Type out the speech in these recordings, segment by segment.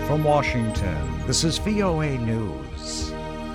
From Washington, this is VOA News.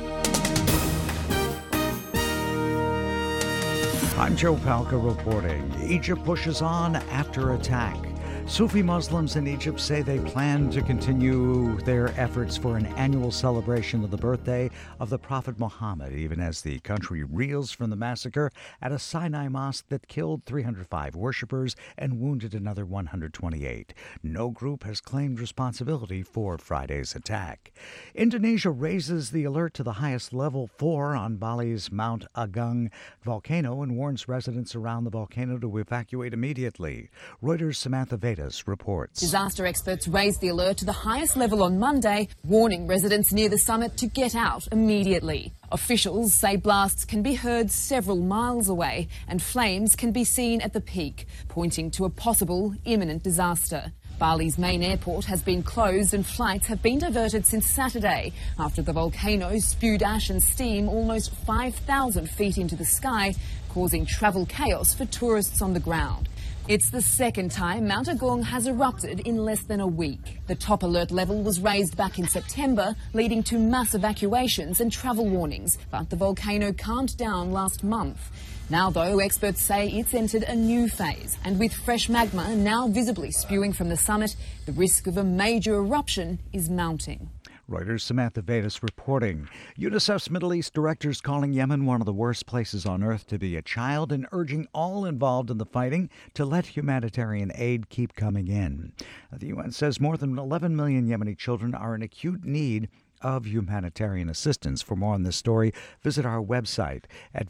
I'm Joe Palca reporting. Egypt pushes on after attack. Sufi Muslims in Egypt say they plan to continue their efforts for an annual celebration of the birthday of the Prophet Muhammad, even as the country reels from the massacre at a Sinai mosque that killed 305 worshippers and wounded another 128. No group has claimed responsibility for Friday's attack. Indonesia raises the alert to the highest level 4 on Bali's Mount Agung volcano and warns residents around the volcano to evacuate immediately. Reuters' Samantha Vedas reports. Disaster experts raised the alert to the highest level on Monday, warning residents near the summit to get out immediately. Officials say blasts can be heard several miles away and flames can be seen at the peak, pointing to a possible imminent disaster. Bali's main airport has been closed and flights have been diverted since Saturday after the volcano spewed ash and steam almost 5,000 feet into the sky, causing travel chaos for tourists on the ground. It's the second time Mount Agung has erupted in less than a week. The top alert level was raised back in September, leading to mass evacuations and travel warnings, but the volcano calmed down last month. Now, though, experts say it's entered a new phase, and with fresh magma now visibly spewing from the summit, the risk of a major eruption is mounting. Reuters' Samantha Vedas reporting. UNICEF's Middle East director is calling Yemen one of the worst places on earth to be a child and urging all involved in the fighting to let humanitarian aid keep coming in. The UN says more than 11 million Yemeni children are in acute need of humanitarian assistance. For more on this story, visit our website at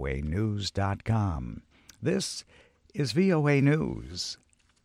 voanews.com. This is VOA News.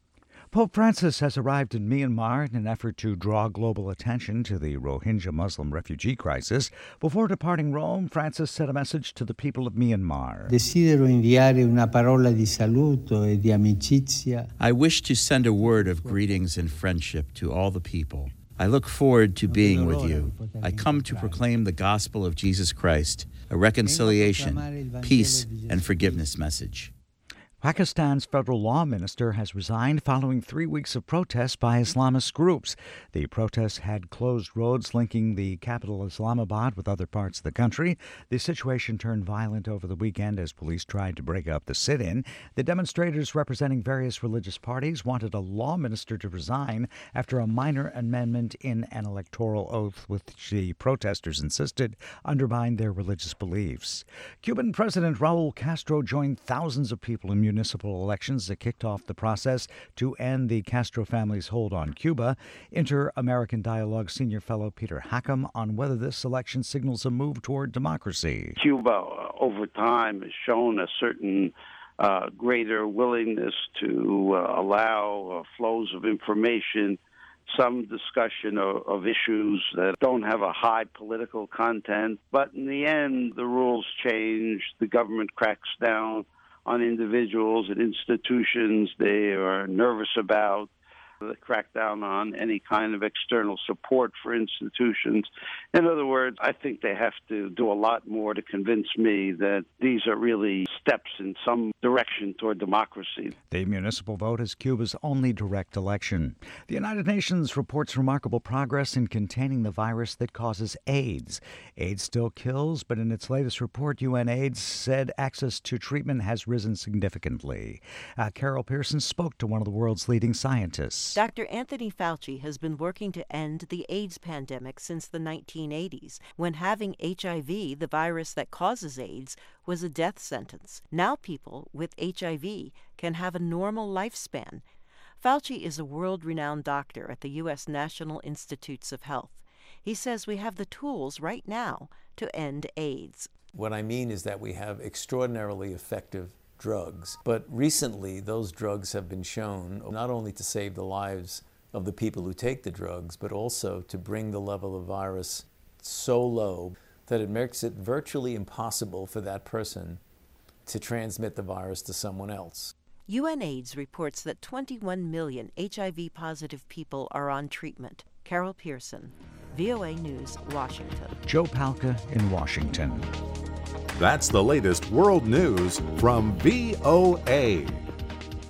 Pope Francis has arrived in Myanmar in an effort to draw global attention to the Rohingya Muslim refugee crisis. Before departing Rome, Francis sent a message to the people of Myanmar. Desidero inviare una parola di saluto e di amicizia. I wish to send a word of greetings and friendship to all the people. I look forward to being with you. I come to proclaim the gospel of Jesus Christ, a reconciliation, peace, and forgiveness message. Pakistan's federal law minister has resigned following 3 weeks of protests by Islamist groups. The protests had closed roads linking the capital Islamabad with other parts of the country. The situation turned violent over the weekend as police tried to break up the sit-in. The demonstrators representing various religious parties wanted a law minister to resign after a minor amendment in an electoral oath which the protesters insisted undermined their religious beliefs. Cuban President Raul Castro joined thousands of people in municipal elections that kicked off the process to end the Castro family's hold on Cuba. Inter-American Dialogue senior fellow Peter Hackham on whether this election signals a move toward democracy. Cuba, over time, has shown a certain greater willingness to allow flows of information, some discussion of issues that don't have a high political content. But in the end, the rules change. The government cracks down on individuals and institutions they are nervous about. They crack down on any kind of external support for institutions. In other words, I think they have to do a lot more to convince me that these are really steps in some direction toward democracy. The municipal vote is Cuba's only direct election. The United Nations reports remarkable progress in containing the virus that causes AIDS. AIDS still kills, but in its latest report, UNAIDS said access to treatment has risen significantly. Carol Pearson spoke to one of the world's leading scientists. Dr. Anthony Fauci has been working to end the AIDS pandemic since the 1980s, when having HIV, the virus that causes AIDS, was a death sentence. Now people with HIV can have a normal lifespan. Fauci is a world-renowned doctor at the U.S. National Institutes of Health. He says we have the tools right now to end AIDS. What I mean is that we have extraordinarily effective drugs. But recently, those drugs have been shown not only to save the lives of the people who take the drugs, but also to bring the level of virus so low that it makes it virtually impossible for that person to transmit the virus to someone else. UNAIDS reports that 21 million HIV-positive people are on treatment. Carol Pearson, VOA News, Washington. Joe Palca in Washington. That's the latest world news from VOA.